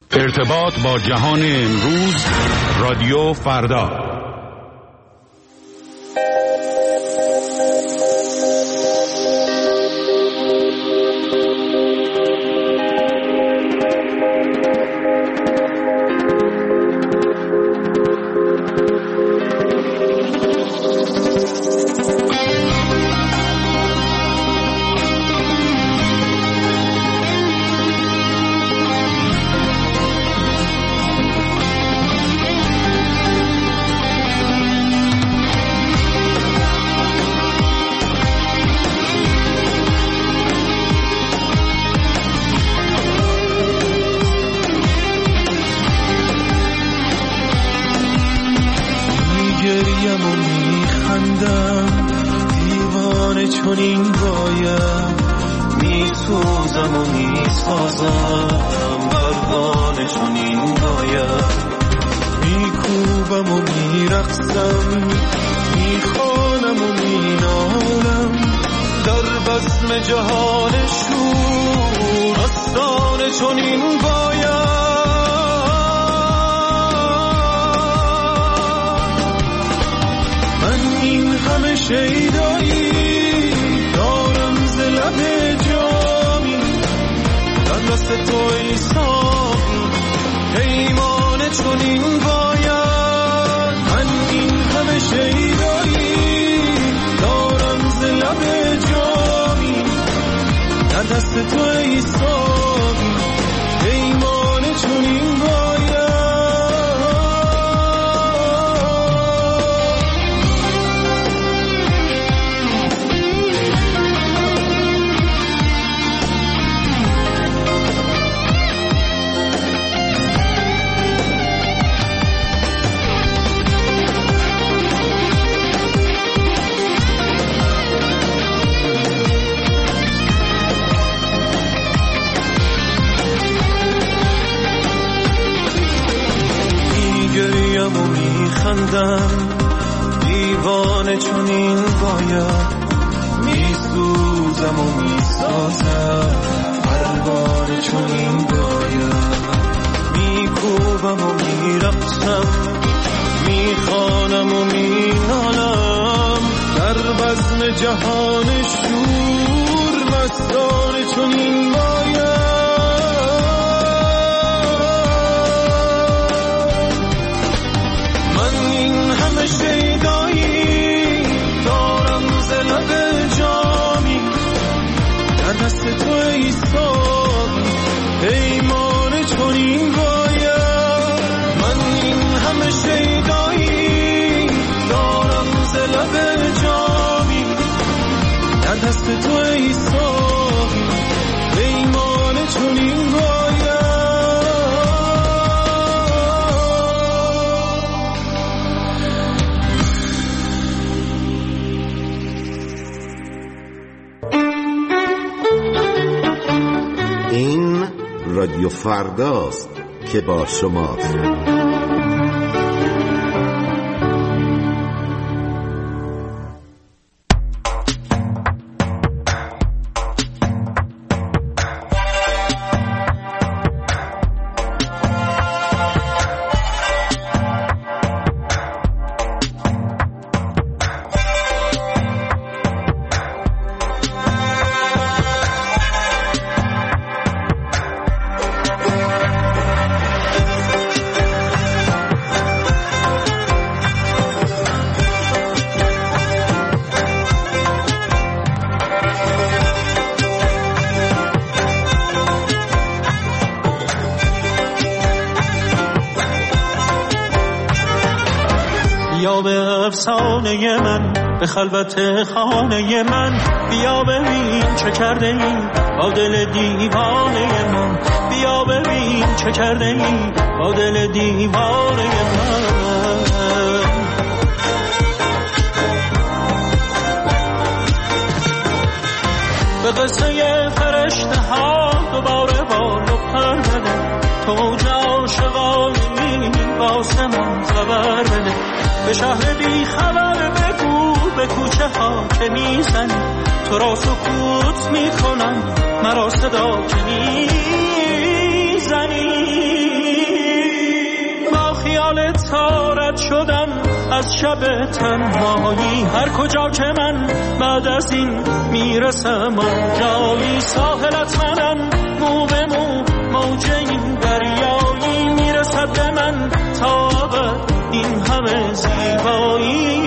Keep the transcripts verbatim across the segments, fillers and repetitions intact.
ارتباط با جهان امروز، رادیو فردا. رادیو فرداست که با شماست. من به خلوت خانه من بیا ببین چه کرده ای با دل دیوانه من، بیا ببین چه کرده ای با دل دیوانه من. به قصه فرشته ها دوباره بال و پر بده، تو عاشقانی واسه من خبر بده. به شهر بی خبر بگو به کوچه ها که میزنی، تو را سکوت میکنم مرا صدا که میزنی. شدم از شب تنهایی. هر کجا که من بعد از این میرسم جایی، ساحلت منم مو به مو موج این دریایی. میرسد به من تا ابد این همه زیبایی.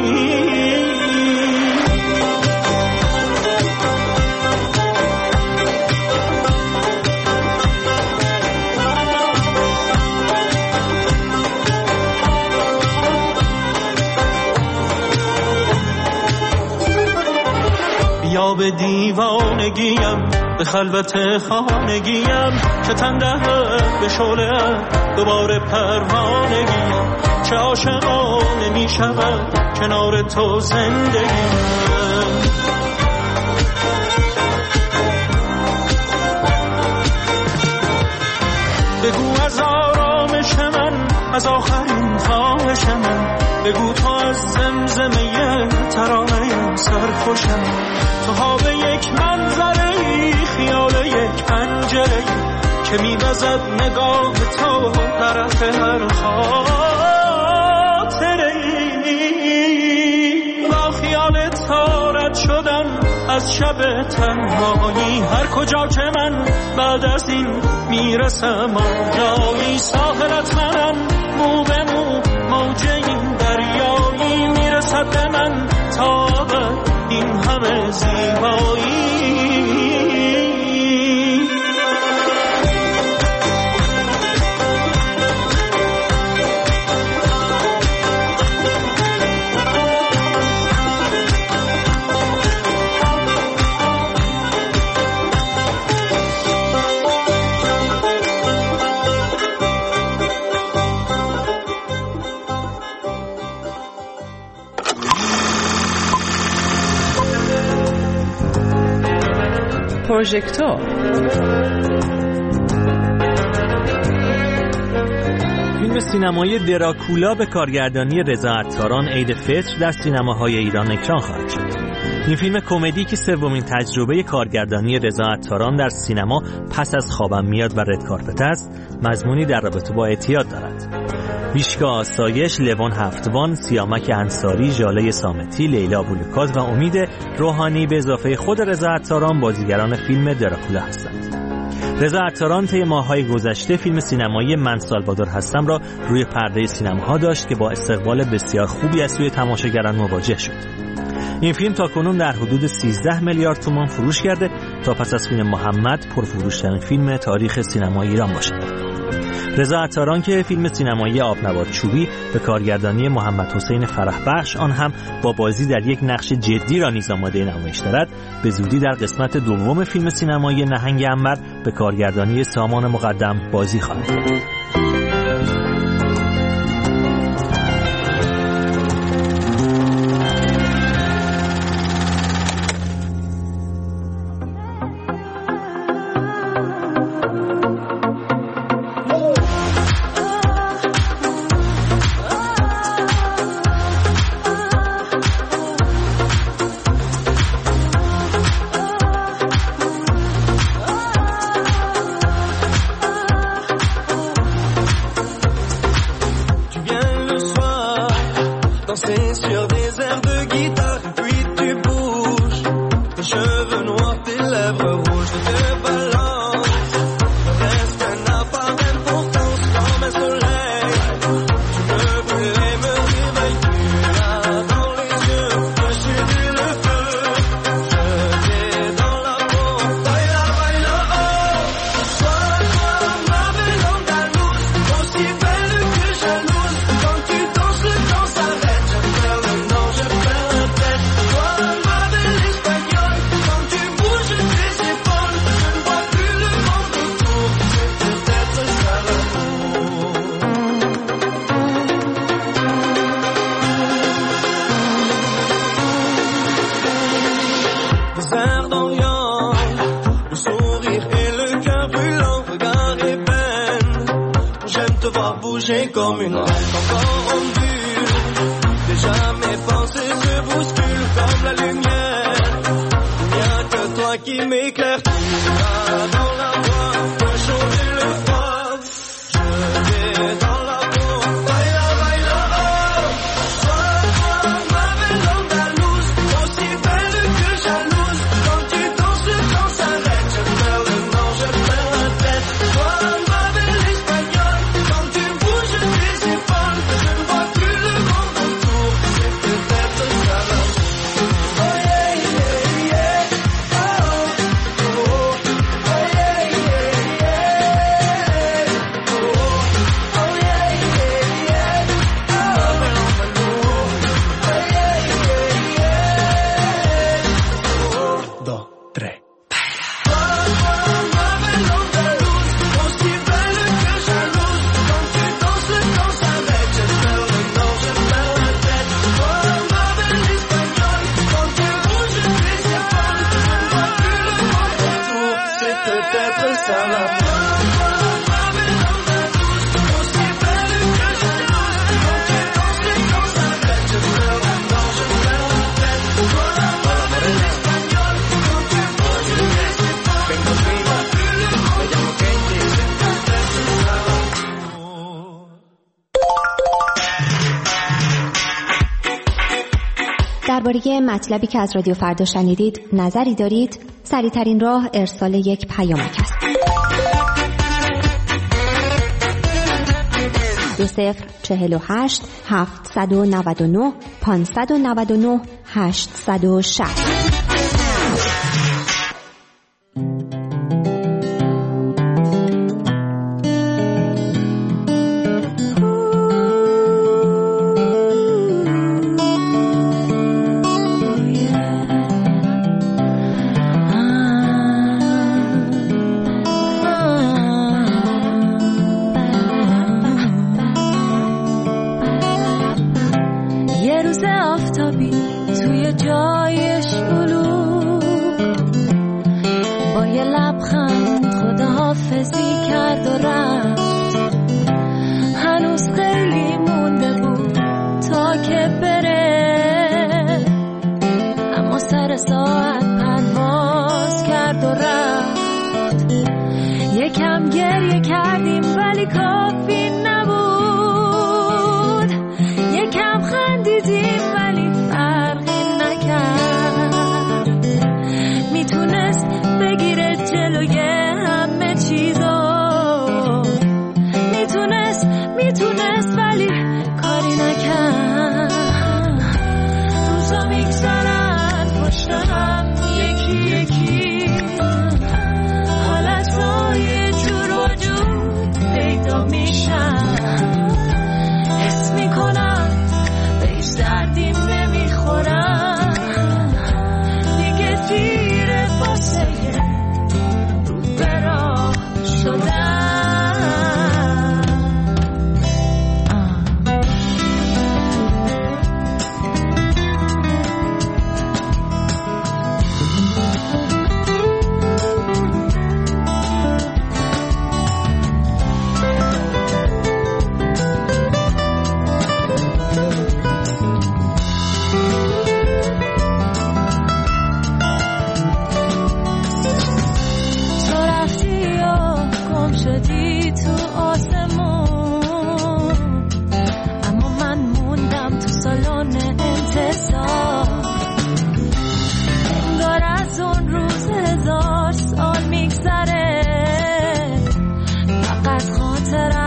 یا به دیوانگیم به خلوت خانگیم که تنده به شعله دوباره پروانگیم. چه عاشقانه می شود کنار تو زندگیم. بگو از آرامش من، از آخرین خواهش من، بگو تو از زمزمه ترانه سرخوشم. تو ها به یک منظره، خیال یک پنجره که می‌وزد نگاه تو طرف هر خاطره. با خیال تارت شدم از شب تنهایی. هر کجا که من بعد از این میرسم جایی، ساحلت منم مو به مو موج این دریایی. میرسد به من تا ابد این همه زیبایی. پروژکتور فیلم سینمایی دراکولا به کارگردانی رضا عطاران عید فطر در سینماهای ایران اکران خواهد شد. این فیلم کمدی که سومین تجربه کارگردانی رضا عطاران در سینما پس از خوابم میاد و رد کارپت است، مضمونی در رابطه با اعتیاد دارد. ویشکا آسایش، لوان هفتوان، سیامک انصاری، ژاله صامتی، لیلا بولوکات و امید روحانی به اضافه خود رضا عطاران بازیگران فیلم دراکولا هستند. رضا عطاران طی ماه‌های گذشته فیلم سینمایی من سالوادور هستم را روی پرده سینماها داشت که با استقبال بسیار خوبی از سوی تماشاگران مواجه شد. این فیلم تاکنون در حدود سیزده میلیارد تومان فروش کرده تا پس از فیلم محمد پرفروش‌ترین فیلم تاریخ سینمای ایران باشد. رضا عطاران که فیلم سینمایی آبنبات چوبی به کارگردانی محمد حسین فرحبخش، آن هم با بازی در یک نقش جدی را نیز آماده نمایش دارد، به زودی در قسمت دوم فیلم سینمایی نهنگ عنبر به کارگردانی سامان مقدم بازی خواهد کرد. J'ai comme une rêve encore en vue. Déjà mes pensées se bousculent comme la lumière. Il n'y a que toi qui m'éclaire. Tu vas dans la voie de changer le froid. Je vais dans la peau. Baila, baila, oh. درباره مطلبی که از رادیو فردا شنیدید نظری دارید؟ سریع‌ترین راه ارسال یک پیامک است. دو صفر چهل و هشت هفتصد و نود و نه پانصد و نود و نه هشتصد و شصت. هزار سال میگذره، فقط خاطرم